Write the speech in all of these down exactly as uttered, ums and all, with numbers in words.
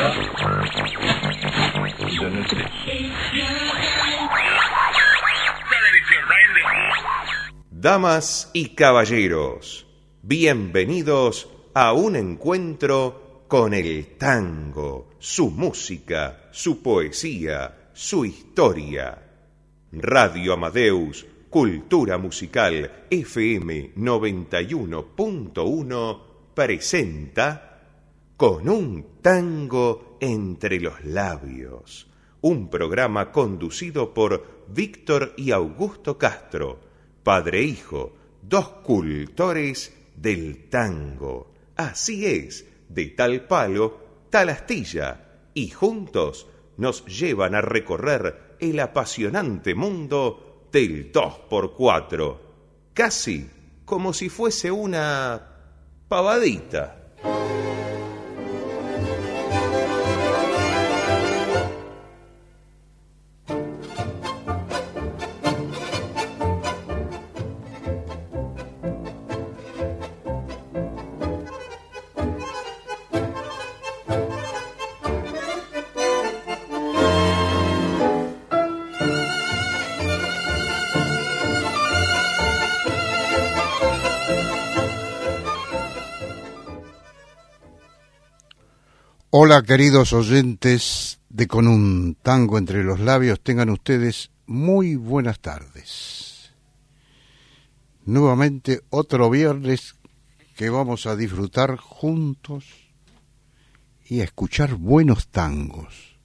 Damas y caballeros, bienvenidos a un encuentro con el tango, su música, su poesía, su historia. Radio Amadeus, Cultura Musical F M noventa y uno punto uno presenta Con un tango entre los labios, un programa conducido por Víctor y Augusto Castro, padre e hijo, dos cultores del tango. Así es, de tal palo, tal astilla, y juntos nos llevan a recorrer el apasionante mundo del dos por cuatro, casi como si fuese una pavadita. Hola, queridos oyentes de Con un tango entre los labios, tengan ustedes muy buenas tardes. Nuevamente otro viernes que vamos a disfrutar juntos y a escuchar buenos tangos.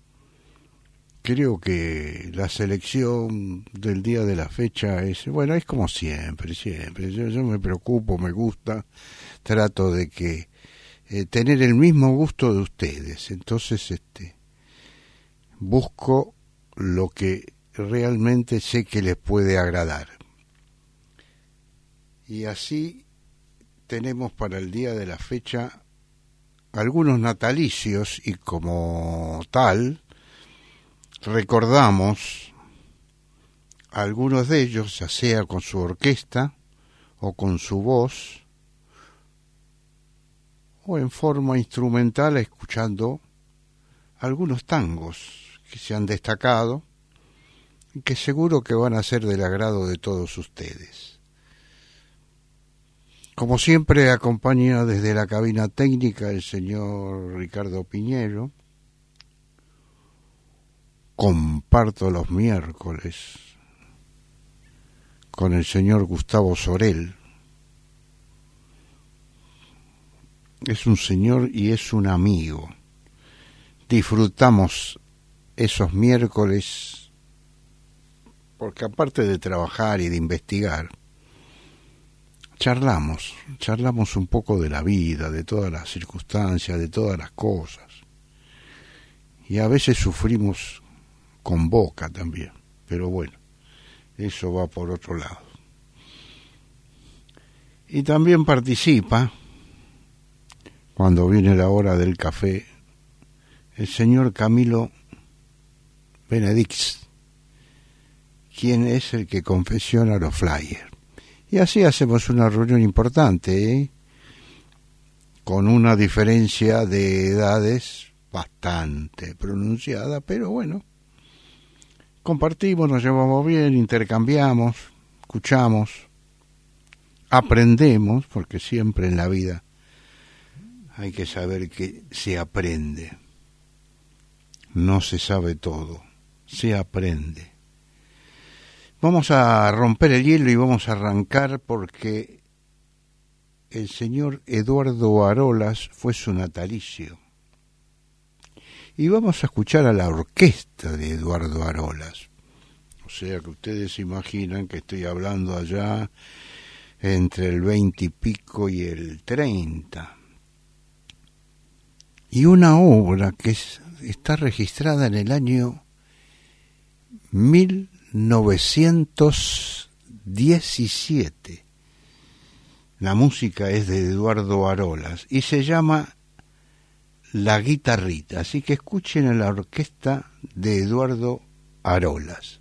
Creo que la selección del día de la fecha es, bueno, es como siempre, siempre. Yo, yo me preocupo, me gusta, trato de que Eh, tener el mismo gusto de ustedes. Entonces este busco lo que realmente sé que les puede agradar, y así tenemos para el día de la fecha algunos natalicios, y como tal recordamos algunos de ellos, ya sea con su orquesta o con su voz o en forma instrumental, escuchando algunos tangos que se han destacado y que seguro que van a ser del agrado de todos ustedes. Como siempre, acompaña desde la cabina técnica el señor Ricardo Piñero. Comparto los miércoles con el señor Gustavo Sorel. Es un señor y es un amigo. Disfrutamos esos miércoles porque, aparte de trabajar y de investigar, charlamos, charlamos un poco de la vida, de todas las circunstancias, de todas las cosas. Y a veces sufrimos con boca también, pero bueno, eso va por otro lado. Y también participa, cuando viene la hora del café, el señor Camilo Benedix, quien es el que confecciona los flyers. Y así hacemos una reunión importante, ¿eh? Con una diferencia de edades bastante pronunciada, pero bueno, compartimos, nos llevamos bien, intercambiamos, escuchamos, aprendemos, porque siempre en la vida hay que saber que se aprende. No se sabe todo, se aprende. Vamos a romper el hielo y vamos a arrancar porque el señor Eduardo Arolas fue su natalicio. Y vamos a escuchar a la orquesta de Eduardo Arolas. O sea que ustedes se imaginan que estoy hablando allá entre el veinte y pico y el treinta. Y una obra que es, está registrada en el año mil novecientos diecisiete. La música es de Eduardo Arolas y se llama La Guitarrita. Así que escuchen a la orquesta de Eduardo Arolas.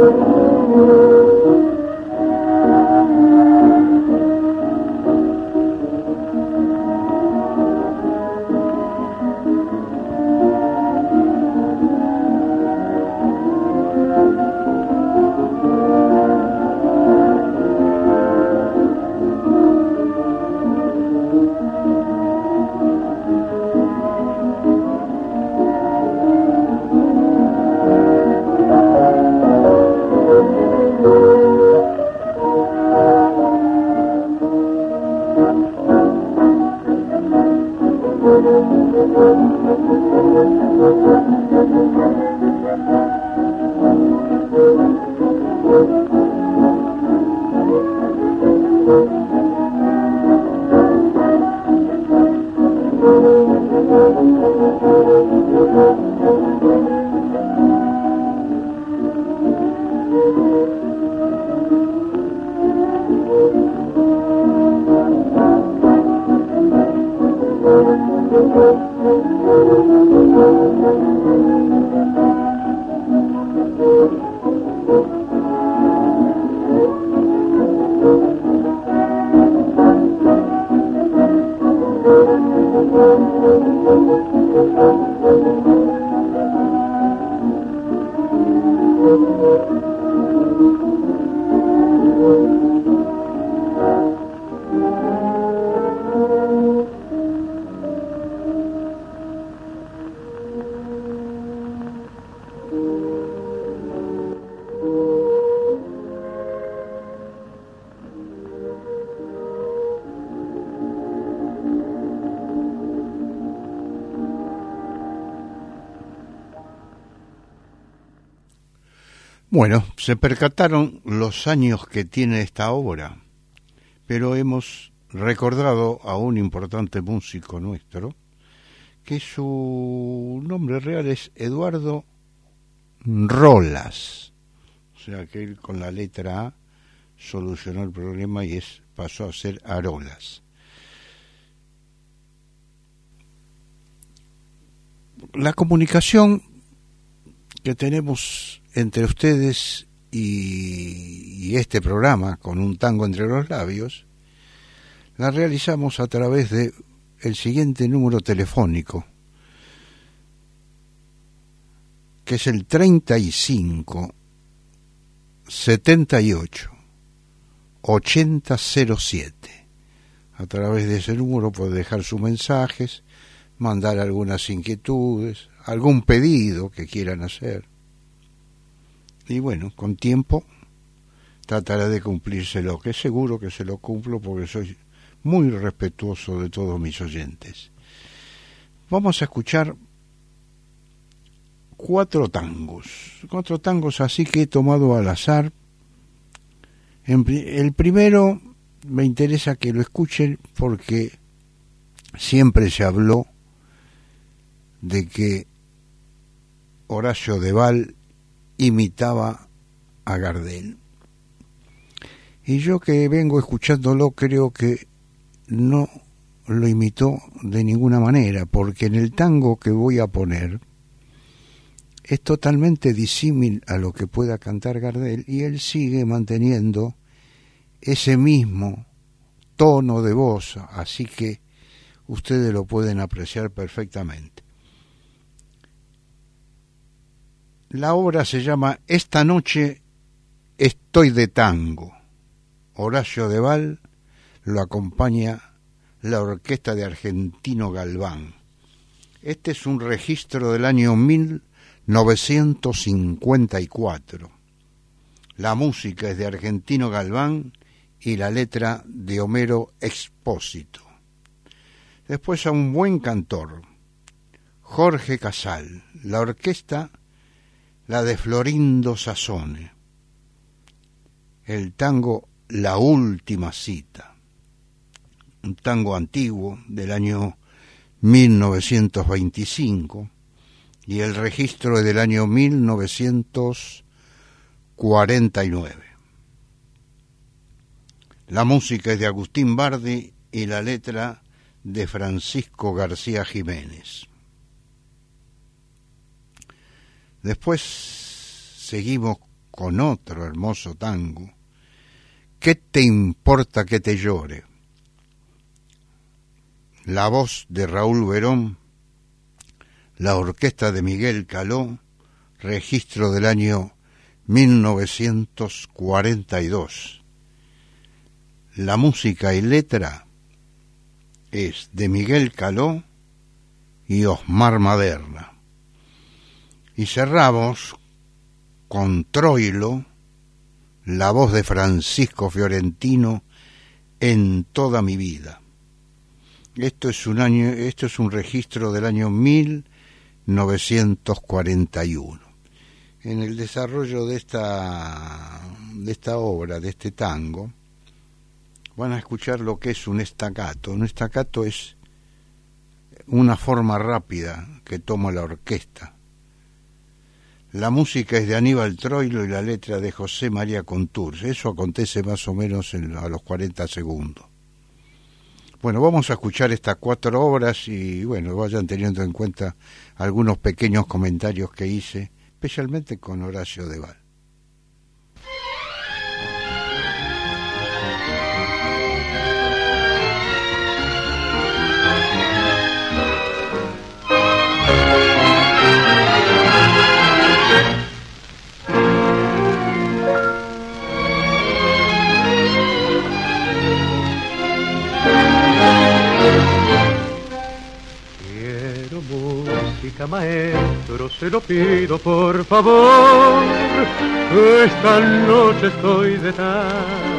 Bueno, se percataron los años que tiene esta obra, pero hemos recordado a un importante músico nuestro, que su nombre real es Eduardo Rolas. O sea que él con la letra A solucionó el problema y es, pasó a ser Arolas. La comunicación que tenemos entre ustedes y, y este programa, con un tango entre los labios, la realizamos a través de el siguiente número telefónico, que es el treinta y cinco, setenta y ocho, ochenta cero siete. A través de ese número puede dejar sus mensajes, mandar algunas inquietudes, algún pedido que quieran hacer. Y bueno, con tiempo trataré de cumplírselo, que seguro que se lo cumplo porque soy muy respetuoso de todos mis oyentes. Vamos a escuchar cuatro tangos, cuatro tangos así que he tomado al azar. El primero me interesa que lo escuchen porque siempre se habló de que Horacio Deval imitaba a Gardel. Y yo que vengo escuchándolo creo que no lo imitó de ninguna manera, porque en el tango que voy a poner es totalmente disímil a lo que pueda cantar Gardel y él sigue manteniendo ese mismo tono de voz, así que ustedes lo pueden apreciar perfectamente. La obra se llama Esta noche estoy de tango. Horacio Deval lo acompaña la orquesta de Argentino Galván. Este es un registro del año mil novecientos cincuenta y cuatro. La música es de Argentino Galván y la letra de Homero Expósito. Después a un buen cantor, Jorge Casal. La orquesta, la de Florindo Sassone. El tango La Última Cita, un tango antiguo del año mil novecientos veinticinco y el registro es del año mil novecientos cuarenta y nueve. La música es de Agustín Bardi y la letra de Francisco García Jiménez. Después seguimos con otro hermoso tango, ¿qué te importa que te llore? La voz de Raúl Verón, la orquesta de Miguel Caló, registro del año mil novecientos cuarenta y dos. La música y letra es de Miguel Caló y Osmar Maderna. Y cerramos con Troilo, la voz de Francisco Fiorentino, En toda mi vida. Esto es un año, esto es un registro del año mil novecientos cuarenta y uno. En el desarrollo de esta de esta obra, de este tango, van a escuchar lo que es un staccato. Un staccato es una forma rápida que toma la orquesta. La música es de Aníbal Troilo y la letra de José María Contursi. Eso acontece más o menos en, a los cuarenta segundos. Bueno, vamos a escuchar estas cuatro obras y, bueno, vayan teniendo en cuenta algunos pequeños comentarios que hice, especialmente con Horacio Deval. Maestro, se lo pido por favor, esta noche estoy de tango,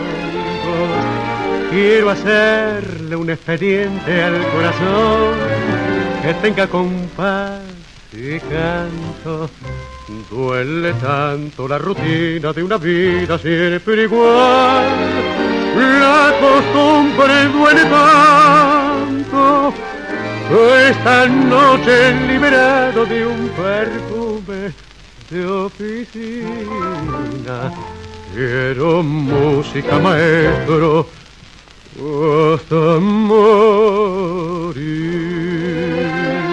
quiero hacerle un expediente al corazón que tenga compás y canto. Duele tanto la rutina de una vida siempre igual, la costumbre duele tanto. Esta noche liberado de un perfume de oficina, quiero música, maestro, hasta morir.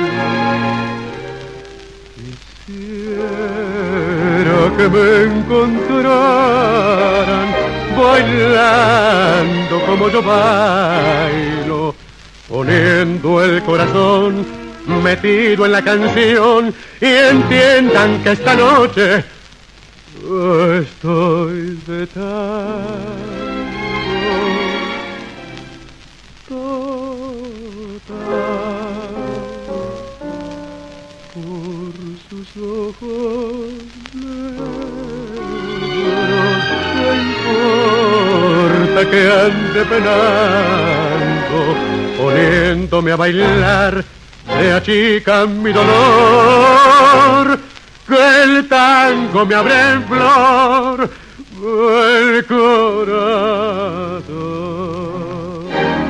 Quisiera que me encontraran bailando como yo bailo, poniendo el corazón metido en la canción, y entiendan que esta noche estoy de tango, por sus ojos negros, ¿qué importa que ande penando? Poniéndome a bailar, se achica mi dolor, que el tango me abre en flor el corazón.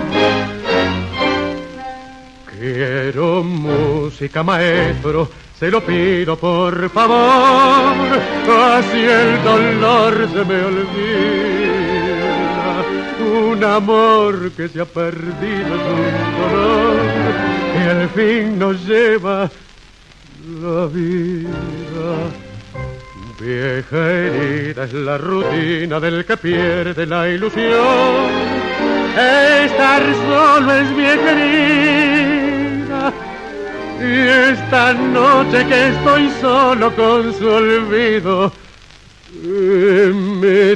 Quiero música, maestro, se lo pido por favor, así el dolor se me olvida. Un amor que se ha perdido es un dolor que al fin nos lleva la vida. Vieja herida es la rutina del que pierde la ilusión. Estar solo es vieja herida, y esta noche que estoy solo con su olvido, mi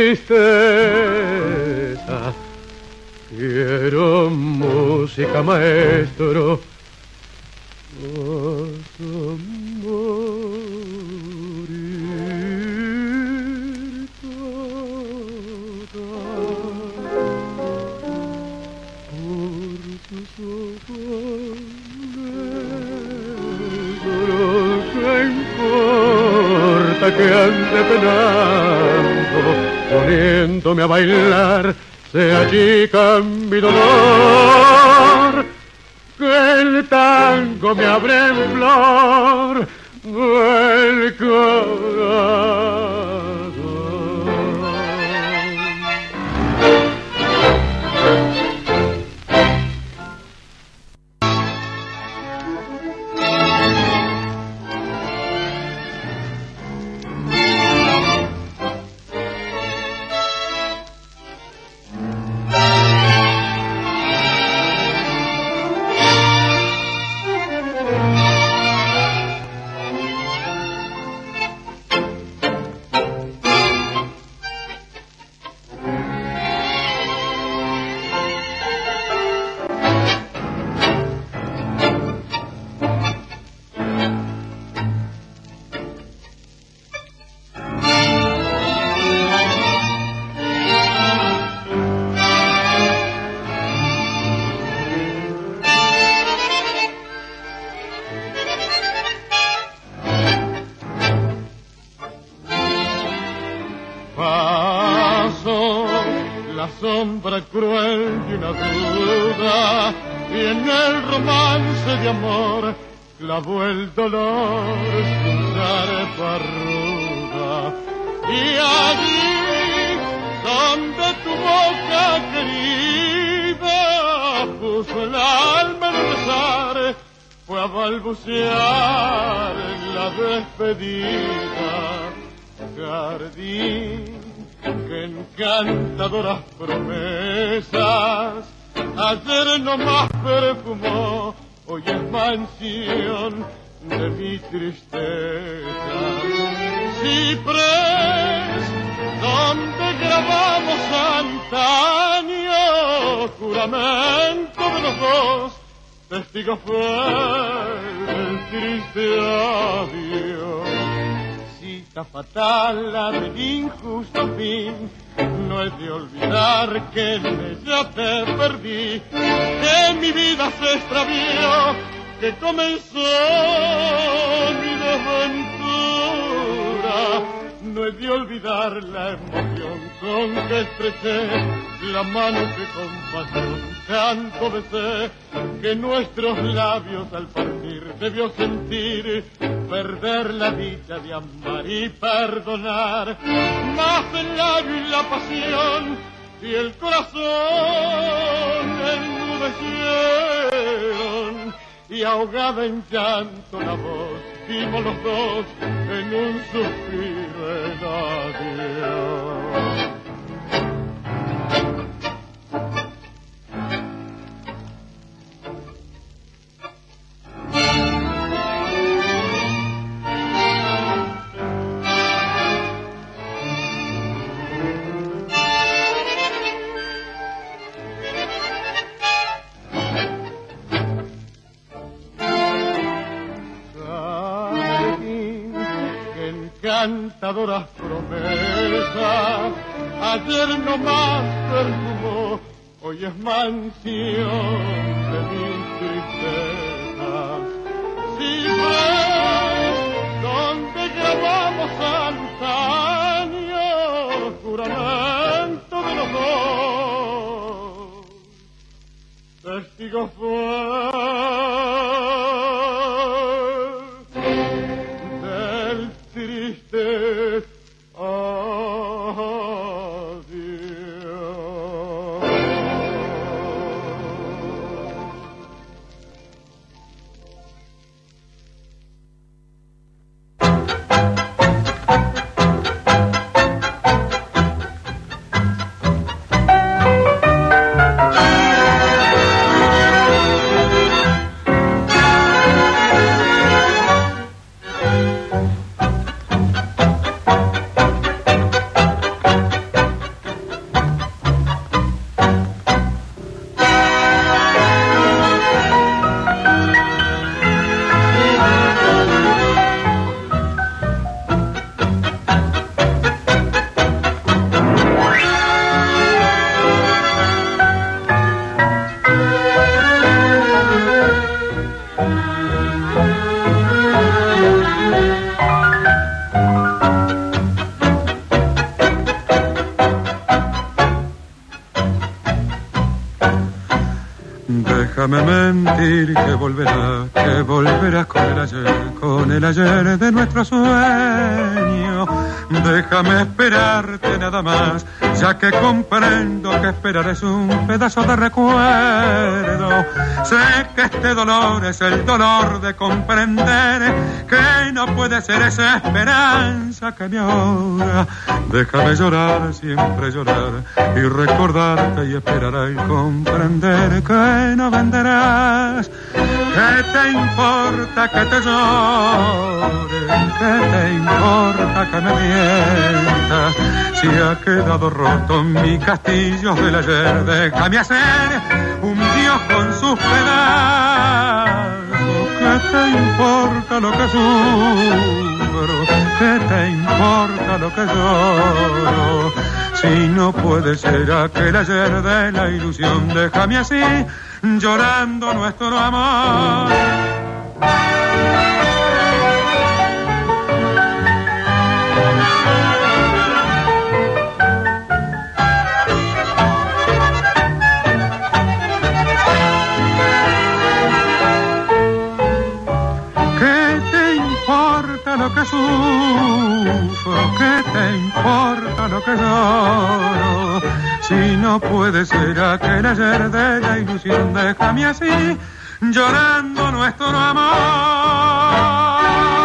tristeza, quiero música, maestro, hasta morir toda, por sus ojos negros, ¿qué importa que ande penando? Poniéndome a bailar, se achica mi dolor, que el tango me abre en flor el corazón. pasó la sombra cruel de una duda, y en el romance de amor clavó el dolor su zarpa ruda. Y allí donde tu boca querida puso el alma en rezar, fue a balbucear en la despedida. Jardín que encantadoras promesas ayer nomás perfumó, hoy es mansión de mi tristeza. Ciprés donde grabamos antaño juramento de los dos, testigo fue del triste adiós. Cita fatal la del injusto fin, no he de olvidar que en ella te perdí, que mi vida se extravió, que comenzó mi desventura. No he de olvidar la emoción con que estreché la mano que con pasión tanto besé, que nuestros labios al partir debió sentir perder la dicha de amar y perdonar. Más el labio y la pasión y el corazón enmudecieron, y ahogada en llanto la voz dimos los dos en un suspiro en adiós. Encantadoras promesas ayer nomás perfumó, hoy es mansión de mi tristeza. Ciprés donde grabamos antaño juramento de los dos, testigo fue triste Déjame mentir que volverás, que volverás con el ayer, con el ayer de nuestro sueño. Déjame esperarte nada más, ya que comprendo que esperar es un pedazo de recuerdo. Sé que este dolor es el dolor de comprender que no puede ser esa esperanza que me ahoga. Déjame llorar, siempre llorar, y recordarte y esperar y comprender que no venderás. ¿Qué te importa que te llore? ¿Qué te importa que me mientas? Si ha quedado roto mi castillo del ayer, déjame hacer un dios con sus pedazos. ¿Qué te importa lo que sufro? ¿Qué te importa lo que lloro? Si no puede ser aquel ayer de la ilusión, déjame así, llorando nuestro amor. lo que lloro. Si no puede ser aquel ayer de la ilusión, déjame así, llorando nuestro amor.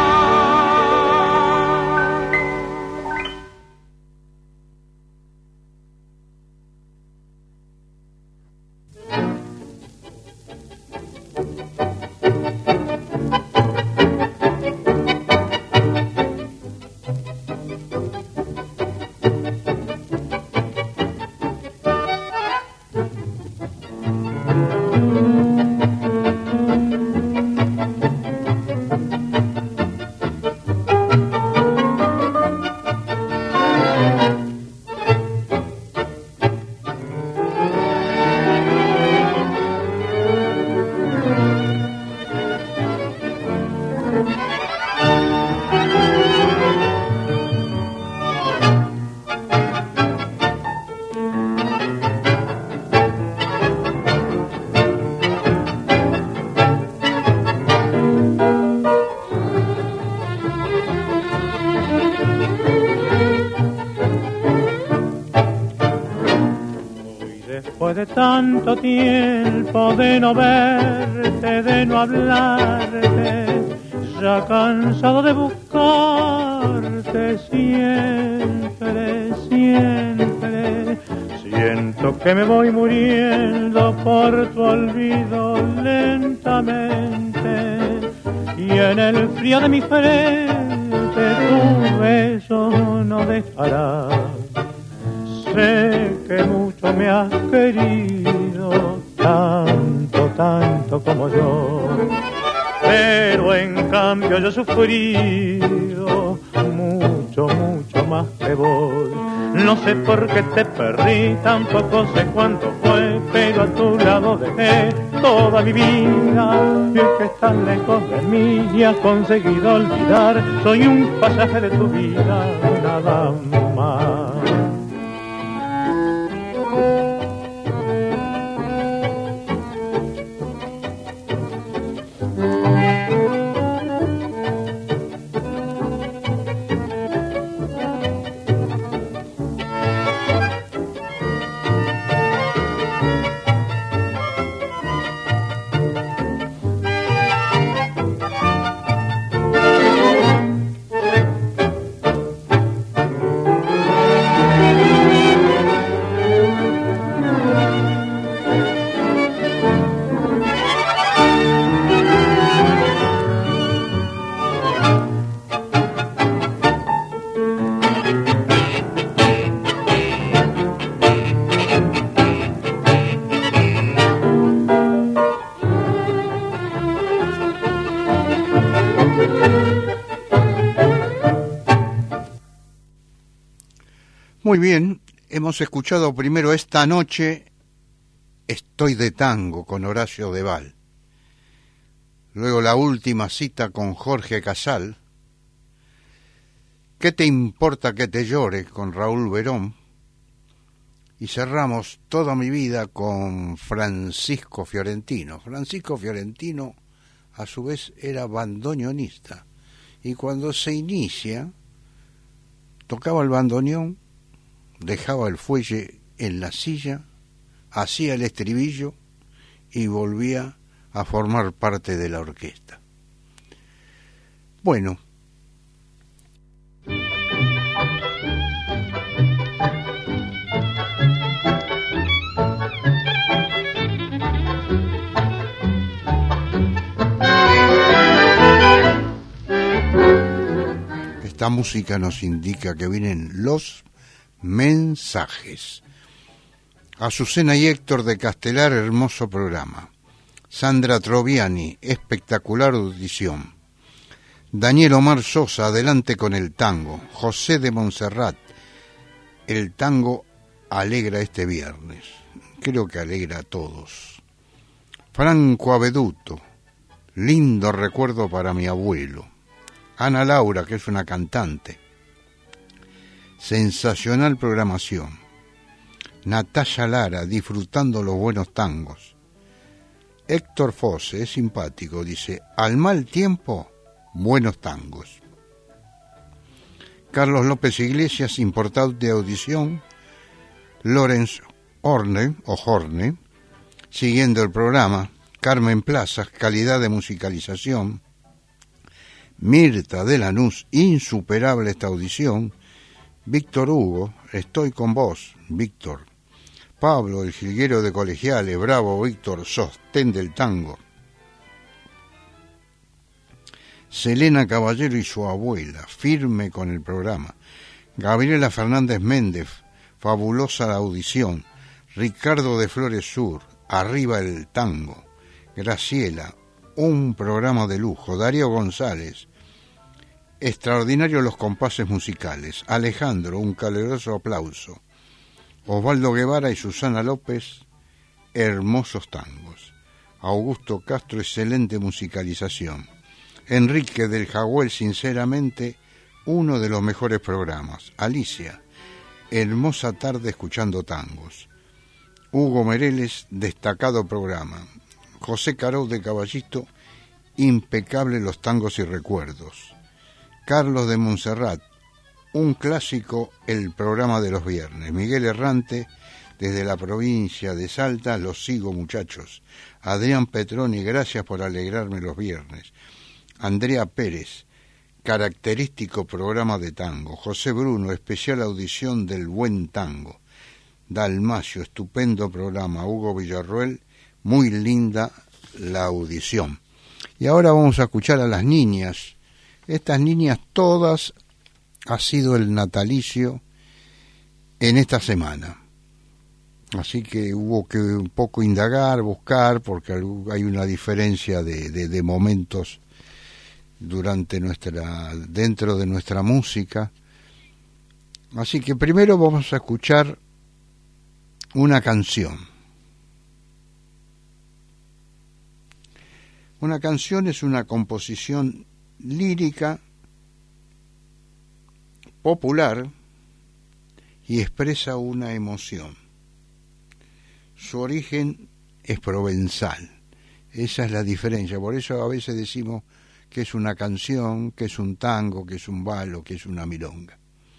De tanto tiempo de no verte, de no hablarte, ya cansado de buscarte siempre, siempre. Siento que me voy muriendo por tu olvido lentamente, y en el frío de mi frente tu beso no dejará. Sé que mucho me has querido, tanto, tanto como yo, pero en cambio yo he sufrido mucho, mucho más que vos. No sé por qué te perdí, tampoco sé cuánto fue, pero a tu lado dejé toda mi vida. Y es que estás lejos de mí y has conseguido olvidar, soy un pasaje de tu vida, nada más. Muy bien, hemos escuchado primero esta noche Estoy de tango con Horacio Deval, luego La última cita con Jorge Casal, ¿Qué te importa que te llore? Con Raúl Verón, y cerramos Toda mi vida con Francisco Fiorentino. Francisco Fiorentino a su vez era bandoneonista, y cuando se inicia tocaba el bandoneón, dejaba el fuelle en la silla, hacía el estribillo y volvía a formar parte de la orquesta. Bueno, esta música nos indica que vienen los mensajes. Azucena y Héctor de Castelar, hermoso programa. Sandra Troviani, espectacular audición. Daniel Omar Sosa, adelante con el tango. José de Montserrat, el tango alegra este viernes. Creo que alegra a todos. Franco Aveduto, lindo recuerdo para mi abuelo. Ana Laura, que es una cantante. Sensacional programación. Natalia Lara, disfrutando los buenos tangos. Héctor Fosse, es simpático, dice, al mal tiempo, buenos tangos. Carlos López Iglesias, importante audición. Lorenz Horne, o Horne, siguiendo el programa. Carmen Plazas, calidad de musicalización. Mirta de Lanús, insuperable esta audición. Víctor Hugo, estoy con vos, Víctor. Pablo, el jilguero de Colegiales, bravo Víctor, sostén del tango. Selena Caballero y su abuela, firme con el programa. Gabriela Fernández Méndez, fabulosa la audición. Ricardo de Flores Sur, arriba el tango. Graciela, un programa de lujo. Darío González, extraordinarios los compases musicales. Alejandro, un caluroso aplauso. Osvaldo Guevara y Susana López, hermosos tangos. Augusto Castro, excelente musicalización. Enrique del Jaguel, sinceramente, uno de los mejores programas. Alicia, hermosa tarde escuchando tangos. Hugo Mereles, destacado programa. José Caró de Caballito, impecable los tangos y recuerdos. Carlos de Montserrat, un clásico, el programa de los viernes. Miguel Errante, desde la provincia de Salta, los sigo muchachos. Adrián Petroni, gracias por alegrarme los viernes. Andrea Pérez, característico programa de tango. José Bruno, especial audición del buen tango. Dalmacio, estupendo programa. Hugo Villarroel, muy linda la audición. Y ahora vamos a escuchar a las niñas. Estas niñas todas ha sido el natalicio en esta semana. Así que hubo que un poco indagar, buscar, porque hay una diferencia de, de, de momentos durante nuestra, dentro de nuestra música. Así que primero vamos a escuchar una canción. Una canción es una composición lírica, popular, y expresa una emoción. Su origen es provenzal. Esa es la diferencia. Por eso a veces decimos que es una canción, que es un tango, que es un balo, que es una milonga.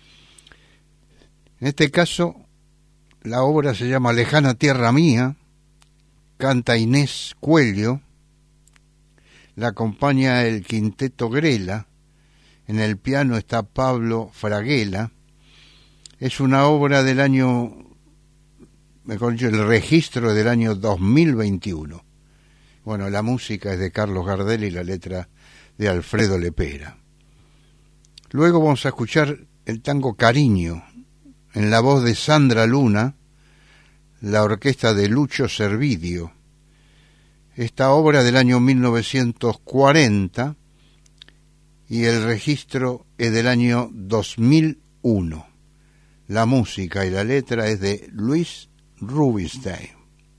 En este caso, la obra se llama Lejana Tierra Mía, canta Inés Cuello, la acompaña el Quinteto Grela, en el piano está Pablo Fraguela. Es una obra del año, mejor dicho, el registro del año dos mil veintiuno. Bueno, la música es de Carlos Gardel y la letra de Alfredo Lepera. Luego vamos a escuchar el tango Cariño, en la voz de Sandra Luna, la orquesta de Lucho Servidio. Esta obra del año mil novecientos cuarenta y el registro es del año dos mil uno. La música y la letra es de Luis Rubinstein.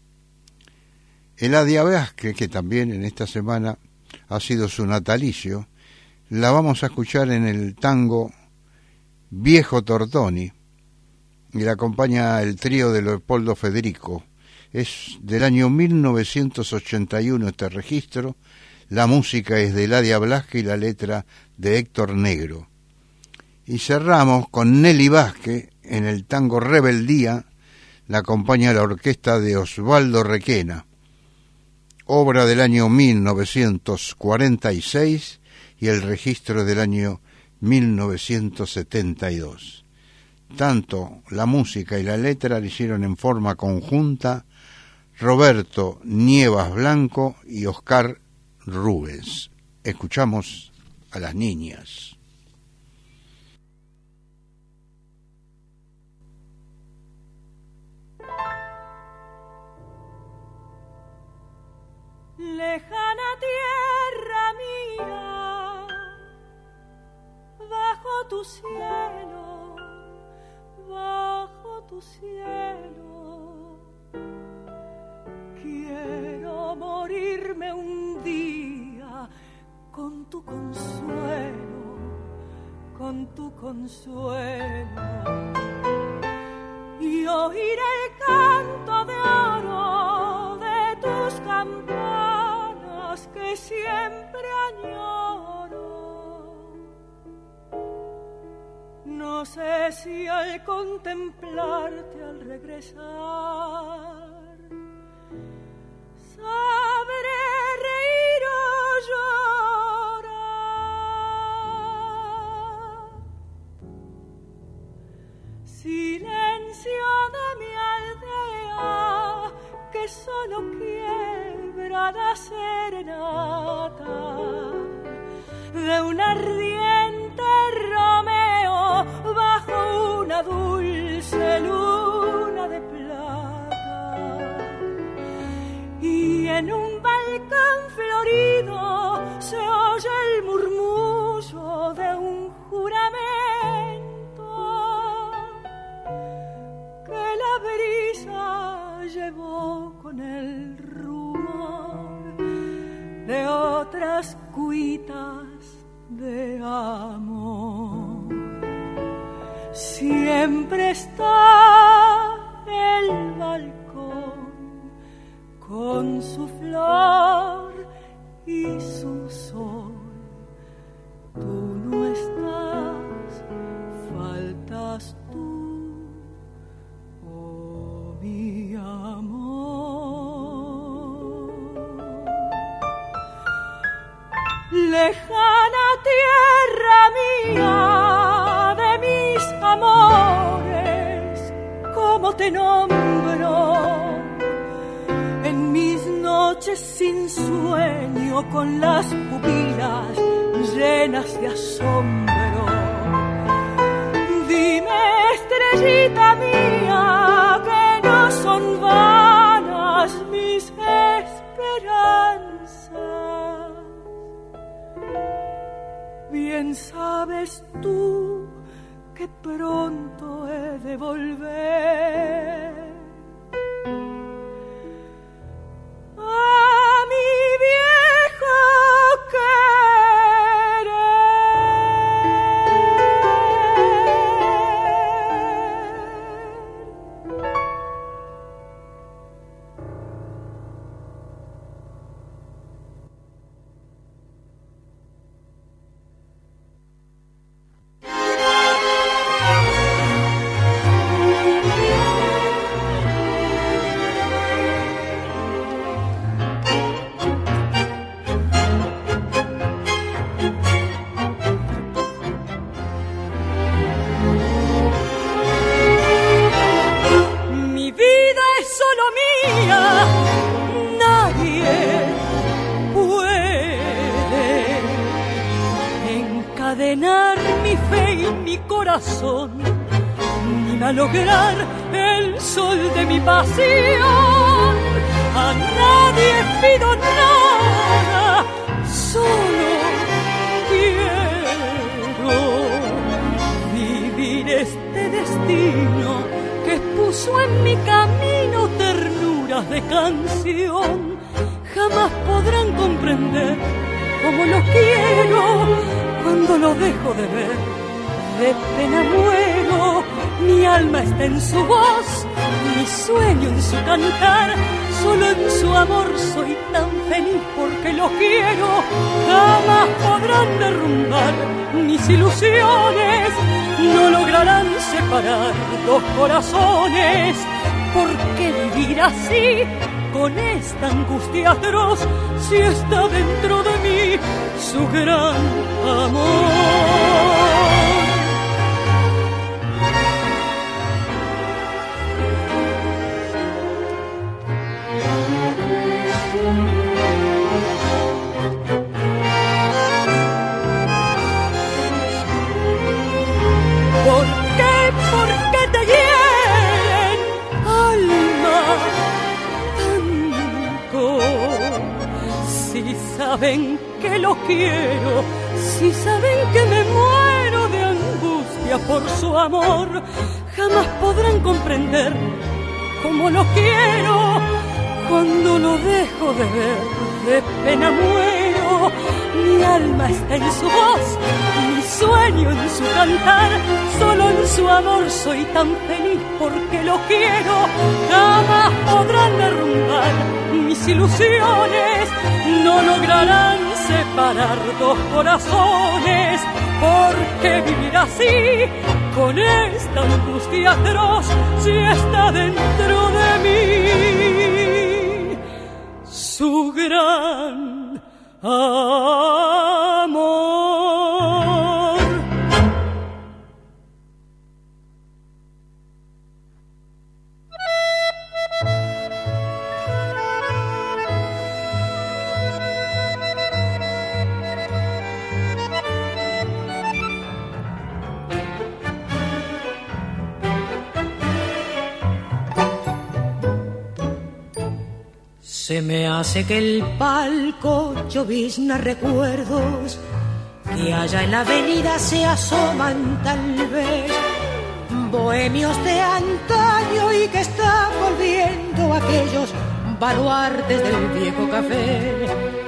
Eladia Vázquez, que también en esta semana ha sido su natalicio, la vamos a escuchar en el tango Viejo Tortoni, y la acompaña el trío de Leopoldo Federico. Es del año mil novecientos ochenta y uno este registro. La música es de Eladia Vázquez y la letra de Héctor Negro. Y cerramos con Nelly Vázquez en el tango Rebeldía, la acompaña la orquesta de Osvaldo Requena. Obra del año mil novecientos cuarenta y seis y el registro del año mil novecientos setenta y dos. Tanto la música y la letra la hicieron en forma conjunta Roberto Nievas Blanco y Oscar Rubens. Escuchamos a las niñas. Lejana tierra mía, bajo tu cielo, bajo tu cielo, quiero morirme un día con tu consuelo, con tu consuelo, y oír el canto de oro de tus campanas que siempre añoro. No sé si al contemplarte al regresar sabré reír o llorar. Silencio de mi aldea que solo quiebra la serenata de un ardiente Romeo bajo una dulce luna de plata, y en un balcón florido se oye el murmullo de un juramento que la brisa llevó con el rumor de otras cuitas de amor. Siempre está el balcón con su flor y su sol. Tú no estás, faltas tú, oh mi amor. Lejana tierra mía de mis amores, ¿cómo te nombro? En mis noches sin sueño, con las pupilas llenas de asombro, dime, estrellita mía, que no son vanas mis esperanzas. Bien sabes tú que pronto he de volver a mi viejo mi fe y mi corazón, ni malograr el sol de mi pasión. A nadie pido nada, solo quiero vivir este destino que puso en mi camino ternuras de canción. Jamás podrán comprender cómo lo quiero. Cuando lo dejo de ver, de pena muero. Mi alma está en su voz, mi sueño en su cantar. Solo en su amor soy tan feliz porque lo quiero. Jamás podrán derrumbar mis ilusiones, no lograrán separar dos corazones. ¿Por qué vivir así, con esta angustia atroz, si está dentro de mí su gran amor? ¿Por qué, por qué te hieren, alma, tanto? Si saben que lo quiero, si saben que me muero de angustia por su amor, jamás podrán comprender cómo lo quiero. Cuando lo dejo de ver, de pena muero. Mi alma está en su voz, mi sueño en su cantar. Solo en su amor soy tan feliz porque lo quiero. Jamás podrán derrumbar mis ilusiones, no lograrán separar dos corazones. ¿Por qué vivir así, con esta angustia atroz si está dentro de mí su gran amor. Se me hace que el palco llovizna recuerdos que allá en la avenida se asoman tal vez, bohemios de antaño y que están volviendo aquellos baluartes del viejo café.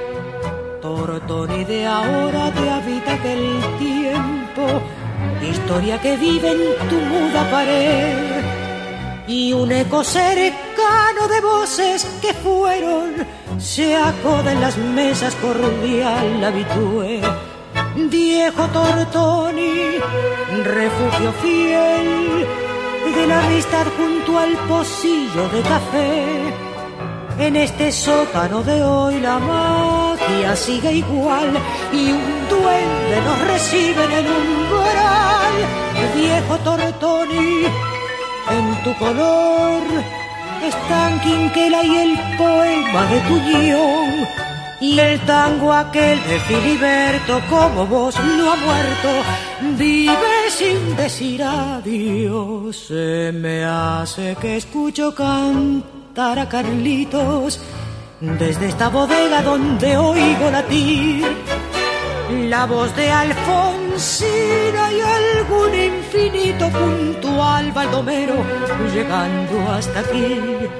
Tortoni de ahora te habita aquel tiempo, historia que vive en tu muda pared, y un eco cercano de voces que fueron se acoda en las mesas cordial habitué. Viejo Tortoni, refugio fiel de la amistad junto al pocillo de café. En este sótano de hoy la magia sigue igual y un duende nos recibe en el umbral. Viejo Tortoni, en tu color están Quinquela y el poema de tu guión, y el tango aquel de Filiberto, como vos no ha muerto, vive sin decir adiós. Se me hace que escucho cantar a Carlitos desde esta bodega donde oigo latir la voz de Alfonsina y algún infinito puntual baldomero llegando hasta aquí.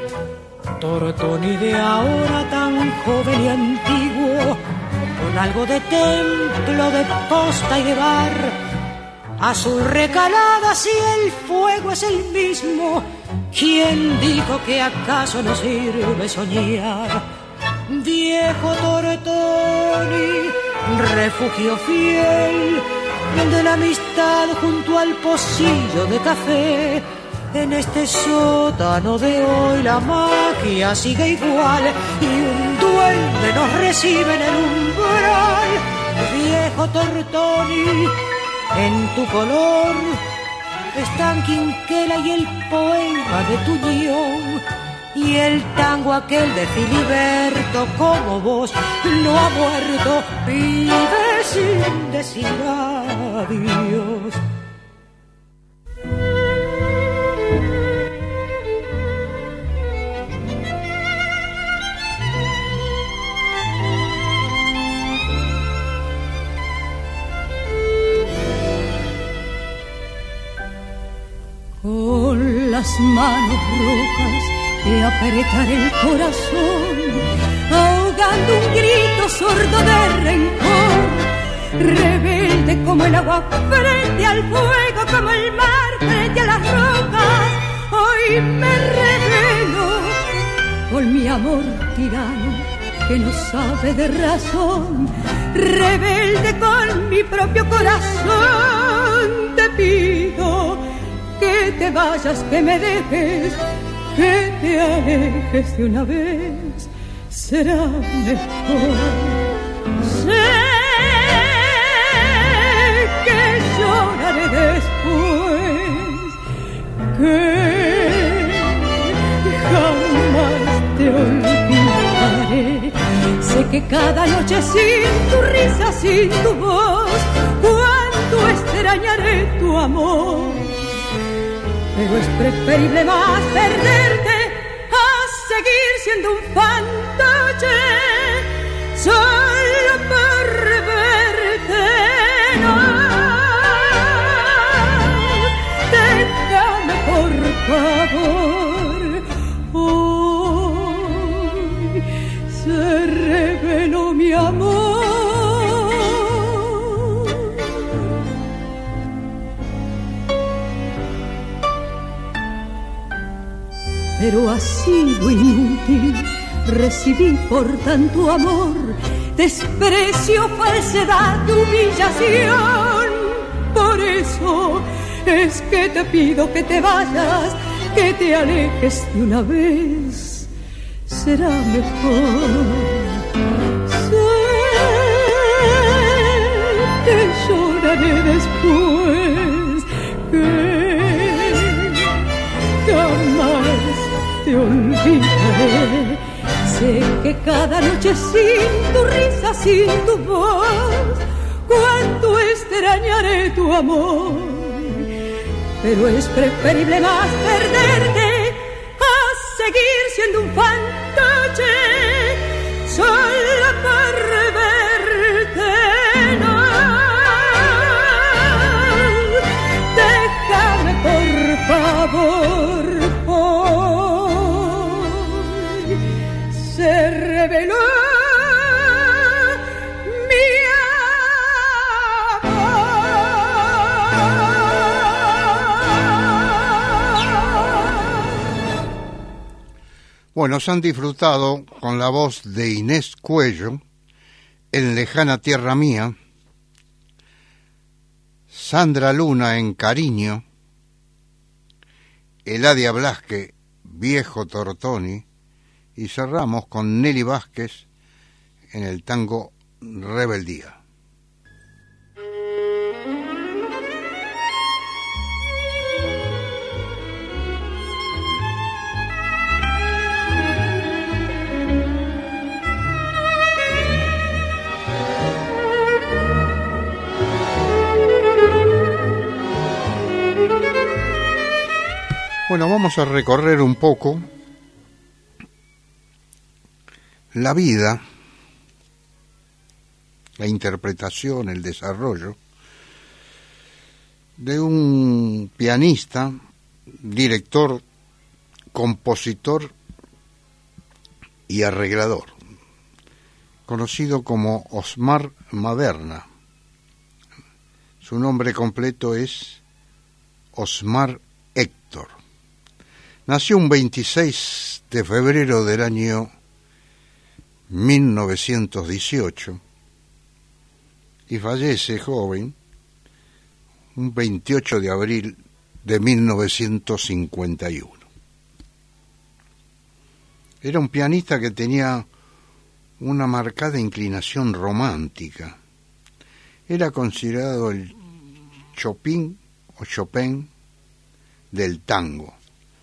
Tortoni de ahora tan joven y antiguo, con algo de templo, de posta y de bar, azul recalada si el fuego es el mismo. ¿Quién dijo que acaso no sirve soñar? Viejo Tortoni, refugio fiel de la amistad junto al pocillo de café. En este sótano de hoy la magia sigue igual y un duende nos recibe en el umbral. Viejo Tortoni, en tu color están Quinquela y el poema de tu guión, y el tango aquel de Filiberto, como vos no ha muerto, vive sin decir adiós. Con las manos rojas de apretar el corazón, ahogando un grito sordo de rencor, rebelde como el agua frente al fuego, como el mar frente a las rocas, hoy me revelo con mi amor tirano que no sabe de razón, rebelde con mi propio corazón, te pido que te vayas, que me dejes, que te alejes de una vez, será mejor. Sé que lloraré después, que jamás te olvidaré. Sé que cada noche sin tu risa, sin tu voz, cuánto extrañaré tu amor. Pero es preferible más perderte a seguir siendo un fantoche solo por verte. No, déjame por favor, hoy se reveló mi amor. Pero ha sido inútil, recibí por tanto amor desprecio, falsedad, humillación. Por eso es que te pido que te vayas, que te alejes de una vez, será mejor. Sé que lloraré después, que jamás te olvidaré. Sé que cada noche sin tu risa, sin tu voz, cuánto extrañaré tu amor, pero es preferible más perderte a seguir siendo un fantoche solo por verte. No, déjame por favor. Hoy se reveló Bueno, se han disfrutado con la voz de Inés Cuello, en Lejana Tierra Mía, Sandra Luna en Cariño, Eladia Blasque, Viejo Tortoni, y cerramos con Nelly Vázquez en el tango Rebeldía. Bueno, vamos a recorrer un poco la vida, la interpretación, el desarrollo de un pianista, director, compositor y arreglador, conocido como Osmar Maderna. Su nombre completo es Osmar Héctor. Nació un veintiséis de febrero del año mil novecientos dieciocho y fallece joven un veintiocho de abril de mil novecientos cincuenta y uno. Era un pianista que tenía una marcada inclinación romántica. Era considerado el Chopin o Chopin del tango.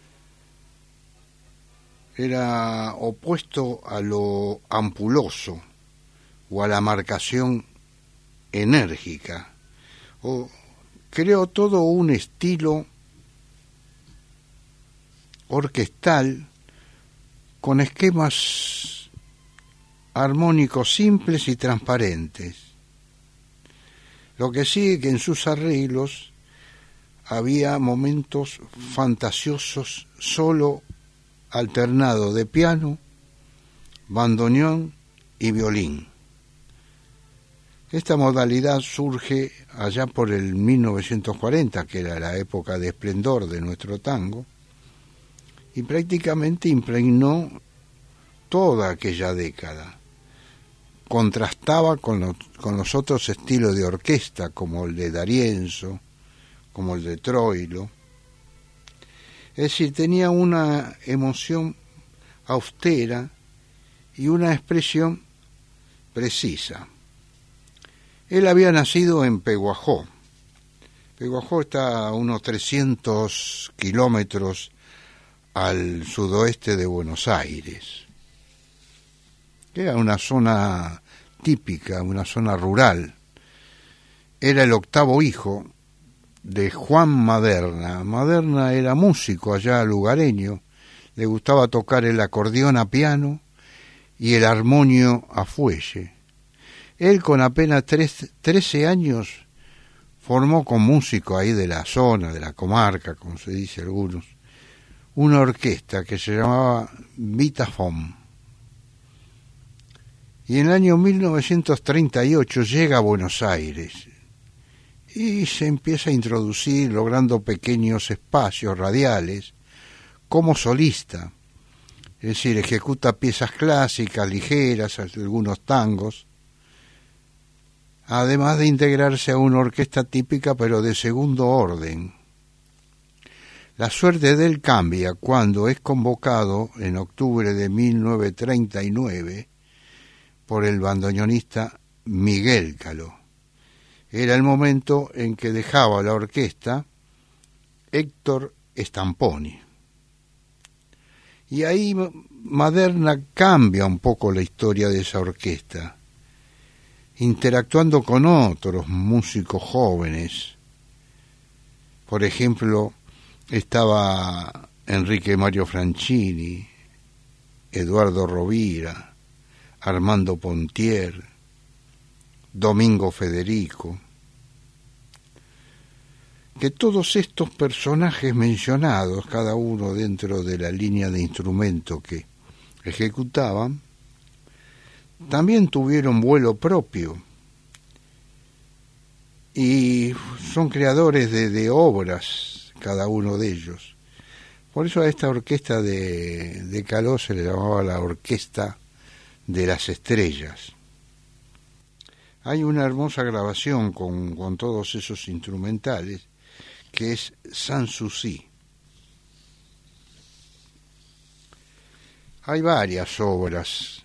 Era opuesto a lo ampuloso o a la marcación enérgica. O creó todo un estilo orquestal con esquemas armónicos simples y transparentes. Lo que sí es que en sus arreglos había momentos fantasiosos solo alternado de piano, bandoneón y violín. Esta modalidad surge allá por el mil novecientos cuarenta, que era la época de esplendor de nuestro tango, y prácticamente impregnó toda aquella década. Contrastaba con los, con los otros estilos de orquesta, como el de D'Arienzo, como el de Troilo. Es decir, tenía una emoción austera y una expresión precisa. Él había nacido en Peguajó. Peguajó está a unos trescientos kilómetros al sudoeste de Buenos Aires. Era una zona típica, una zona rural. Era el octavo hijo de Juan Maderna. Maderna era músico allá lugareño, le gustaba tocar el acordeón a piano y el armonio a fuelle. Él con apenas trece años formó con músicos ahí de la zona, de la comarca, como se dice algunos, una orquesta que se llamaba Vitafom. Y en el año mil novecientos treinta y ocho llega a Buenos Aires y se empieza a introducir logrando pequeños espacios radiales como solista, es decir, ejecuta piezas clásicas, ligeras, algunos tangos, además de integrarse a una orquesta típica pero de segundo orden, La suerte de él cambia cuando es convocado en octubre de mil novecientos treinta y nueve por el bandoneonista Miguel Caló. Era el momento en que dejaba la orquesta Héctor Stamponi. Y ahí Maderna cambia un poco la historia de esa orquesta, interactuando con otros músicos jóvenes. Por ejemplo, estaba Enrique Mario Franchini, Eduardo Rovira, Armando Pontier, Domingo Federico, que todos estos personajes mencionados, cada uno dentro de la línea de instrumento que ejecutaban, también tuvieron vuelo propio y son creadores de, de obras, cada uno de ellos. Por eso a esta orquesta de, de Caló se le llamaba la Orquesta de las Estrellas. Hay una hermosa grabación con, con todos esos instrumentales, que es Sanssouci. Hay varias obras.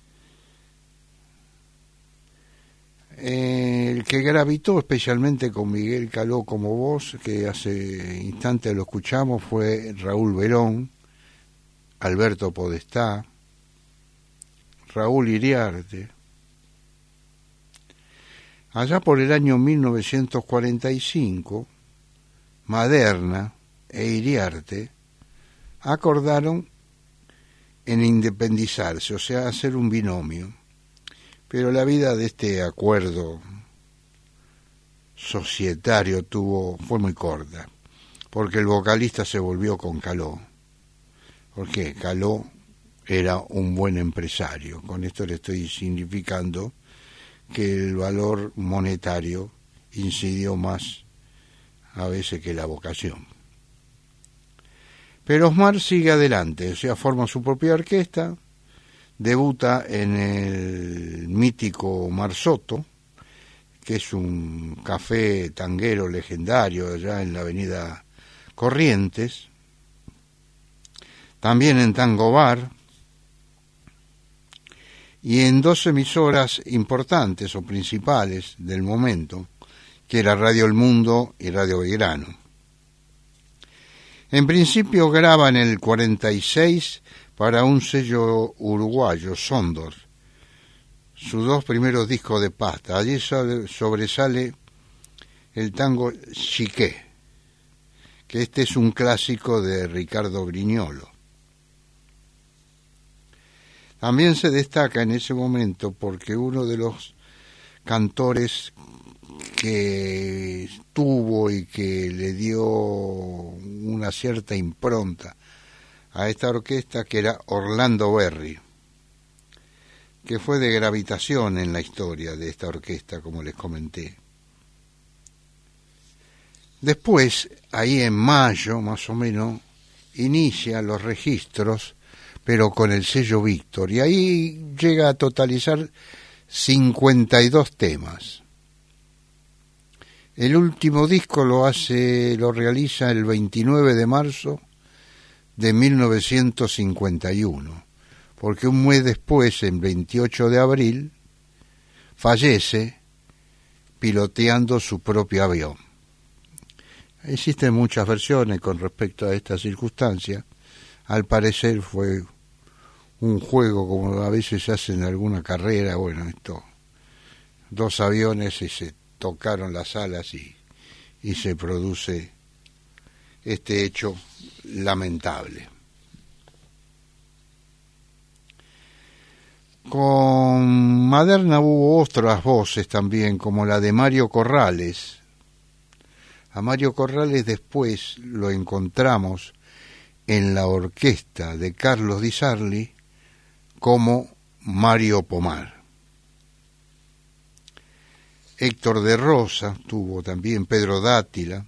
Eh, el que gravitó especialmente con Miguel Caló como voz, que hace instantes lo escuchamos, fue Raúl Verón, Alberto Podestá, Raúl Iriarte. Allá por el año mil novecientos cuarenta y cinco, Maderna e Iriarte acordaron en independizarse, o sea, hacer un binomio. Pero la vida de este acuerdo societario tuvo, fue muy corta, porque el vocalista se volvió con Caló, porque Caló era un buen empresario. Con esto le estoy significando que el valor monetario incidió más a veces que la vocación. Pero Osmar sigue adelante, o sea, forma su propia orquesta, debuta en el mítico Marzotto, que es un café tanguero legendario allá en la avenida Corrientes, también en Tango Bar, y en dos emisoras importantes o principales del momento, que era Radio El Mundo y Radio Belgrano. En principio graba en el cuarenta y seis para un sello uruguayo, Sondor, sus dos primeros discos de pasta. Allí sobresale el tango Chiqué, que este es un clásico de Ricardo Brignolo. También se destaca en ese momento porque uno de los cantores que tuvo y que le dio una cierta impronta a esta orquesta, que era Orlando Berry, que fue de gravitación en la historia de esta orquesta, como les comenté. Después, ahí en mayo, más o menos, inicia los registros, pero con el sello Víctor, y ahí llega a totalizar cincuenta y dos temas. El último disco lo hace, lo realiza el veintinueve de marzo de mil novecientos cincuenta y uno, porque un mes después, el veintiocho de abril, fallece piloteando su propio avión. Existen muchas versiones con respecto a esta circunstancia. Al parecer fue un juego, como a veces se hace en alguna carrera, bueno, esto, dos aviones y se tocaron las alas y, y se produce este hecho lamentable. Con Maderna hubo otras voces también, como la de Mario Corrales. A Mario Corrales después lo encontramos en la orquesta de Carlos Di Sarli como Mario Pomar. Héctor de Rosa tuvo también, Pedro Dátila.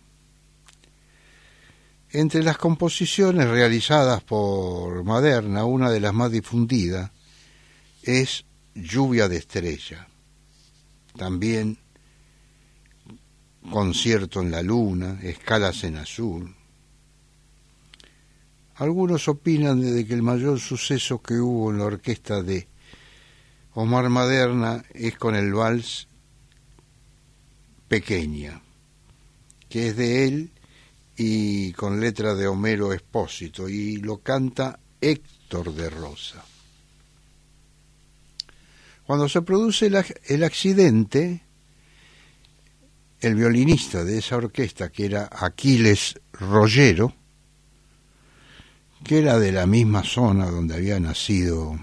Entre las composiciones realizadas por Maderna, una de las más difundidas es Lluvia de Estrella. También Concierto en la Luna, Escalas en Azul. Algunos opinan de que el mayor suceso que hubo en la orquesta de Osmar Maderna es con el vals Pequeña, que es de él y con letra de Homero Expósito, y lo canta Héctor de Rosa. Cuando se produce el, el accidente, el violinista de esa orquesta, que era Aquiles Rollero, que era de la misma zona donde había nacido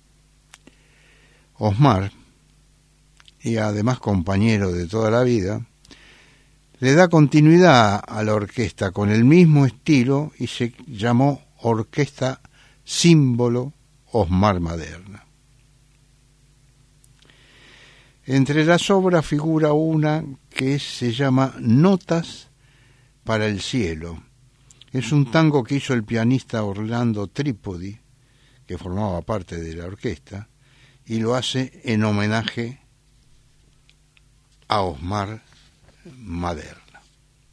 Osmar, y además compañero de toda la vida, le da continuidad a la orquesta con el mismo estilo y se llamó Orquesta Símbolo Osmar Maderna. Entre las obras figura una que se llama Notas para el Cielo. Es un tango que hizo el pianista Orlando Trípodi, que formaba parte de la orquesta, y lo hace en homenaje a Osmar Maderna.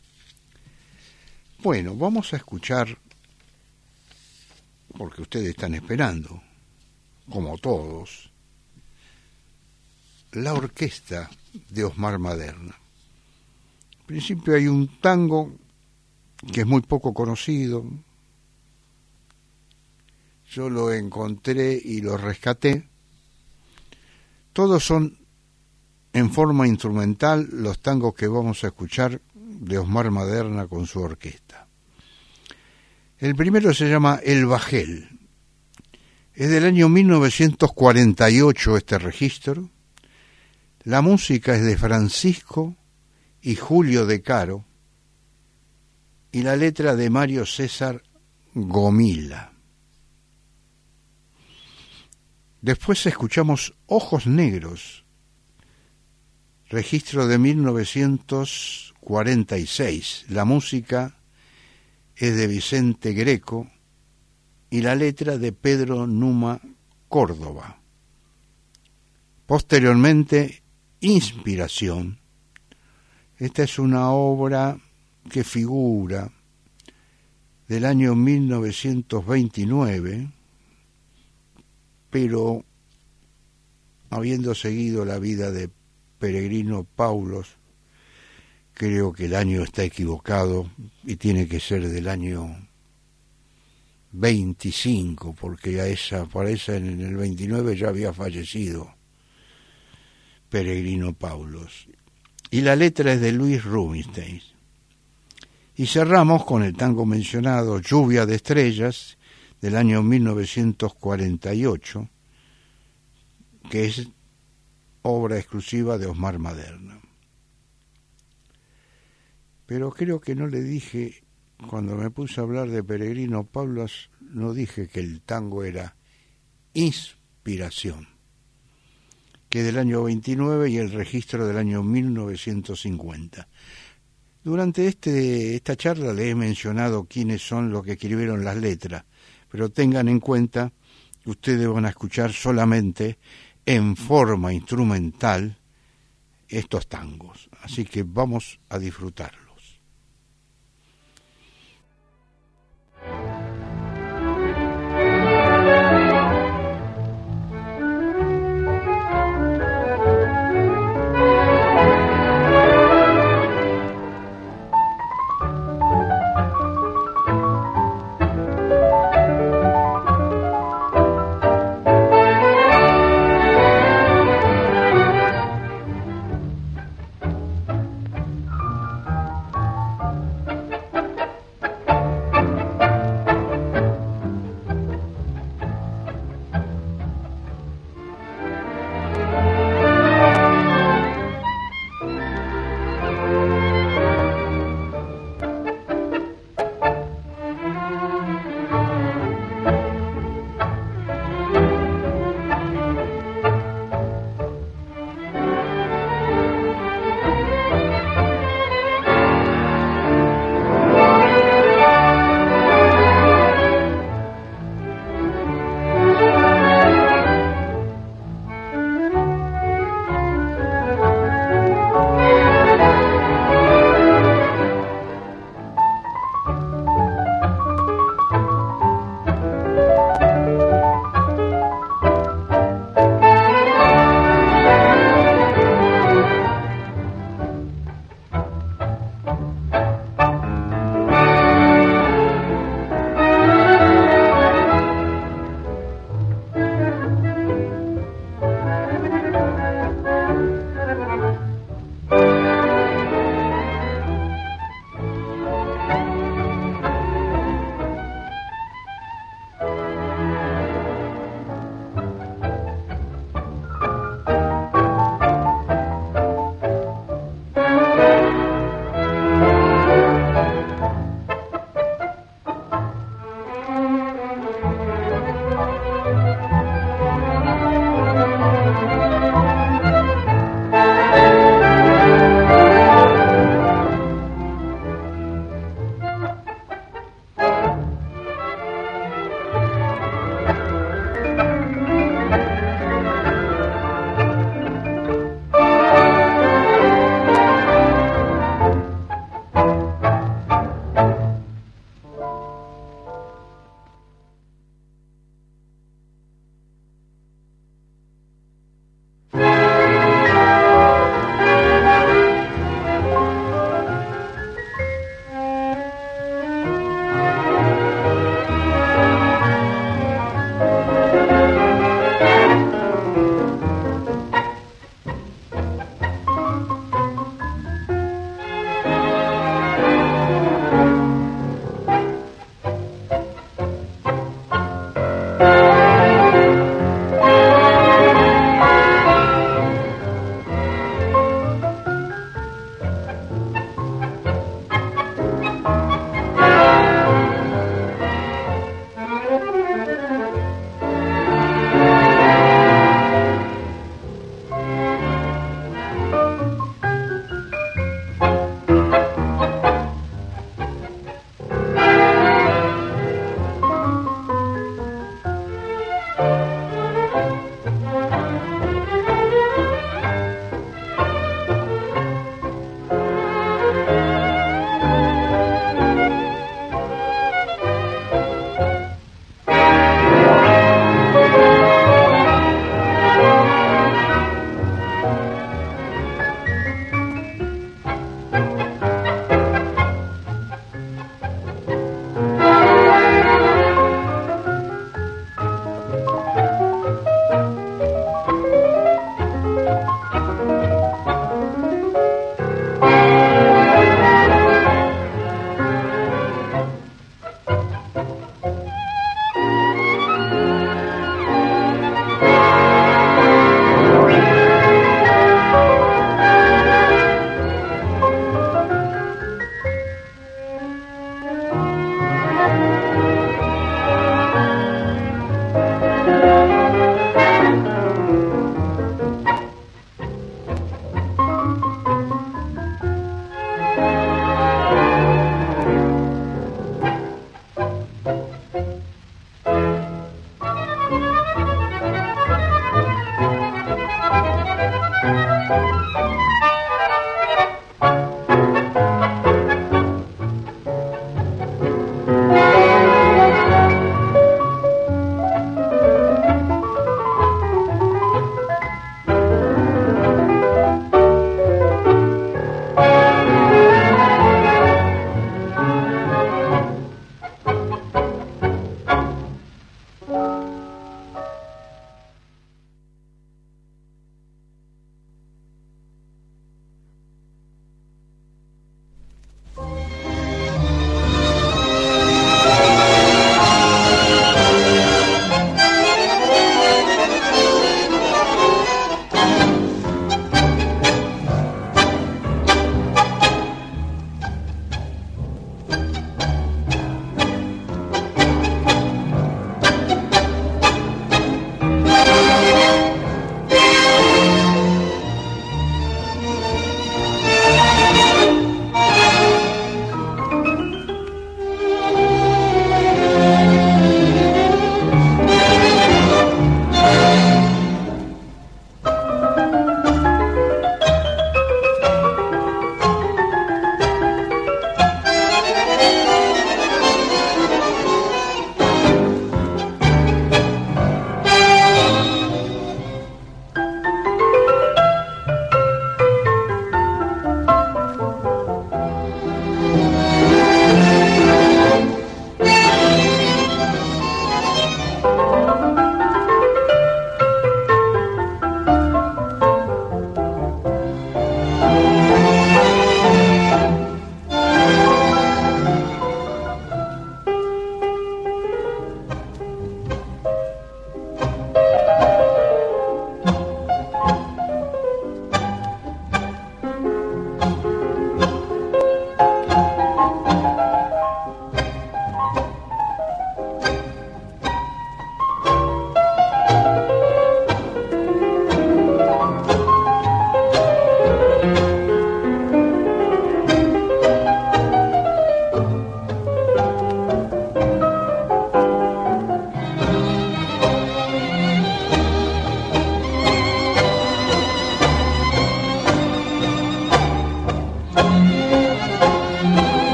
Bueno, vamos a escuchar, porque ustedes están esperando, como todos, la orquesta de Osmar Maderna. En principio hay un tango que es muy poco conocido. Yo lo encontré y lo rescaté. Todos son en forma instrumental los tangos que vamos a escuchar de Osmar Maderna con su orquesta. El primero se llama El Bajel. Es del año mil novecientos cuarenta y ocho este registro. La música es de Francisco y Julio de Caro y la letra de Mario César Gomila. Después escuchamos Ojos Negros, registro de mil novecientos cuarenta y seis. La música es de Vicente Greco y la letra de Pedro Numa Córdoba. Posteriormente, Inspiración. Esta es una obra que figura del año mil novecientos veintinueve, pero habiendo seguido la vida de Peregrino Paulos, creo que el año está equivocado y tiene que ser del año veinticinco, porque a esa, para esa en el veintinueve ya había fallecido Peregrino Paulos. Y la letra es de Luis Rubinstein. Y cerramos con el tango mencionado, Lluvia de Estrellas, del año mil novecientos cuarenta y ocho, que es obra exclusiva de Osmar Maderna. Pero creo que no le dije, cuando me puse a hablar de Peregrino Paulos, no dije que el tango era Inspiración, que es del año veintinueve y el registro del año mil novecientos cincuenta. Durante este, esta charla le he mencionado quiénes son los que escribieron las letras, pero tengan en cuenta que ustedes van a escuchar solamente en forma instrumental estos tangos, así que vamos a disfrutarlos.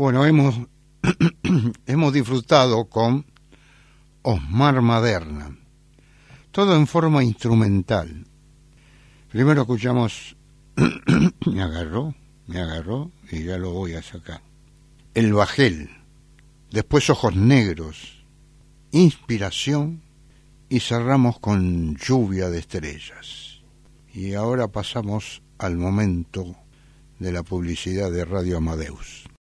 Bueno, hemos, hemos disfrutado con Osmar Maderna, todo en forma instrumental. Primero escuchamos, me agarró, me agarró y ya lo voy a sacar. El Bajel, después Ojos Negros, Inspiración y cerramos con Lluvia de Estrellas. Y ahora pasamos al momento de la publicidad de Radio Amadeus.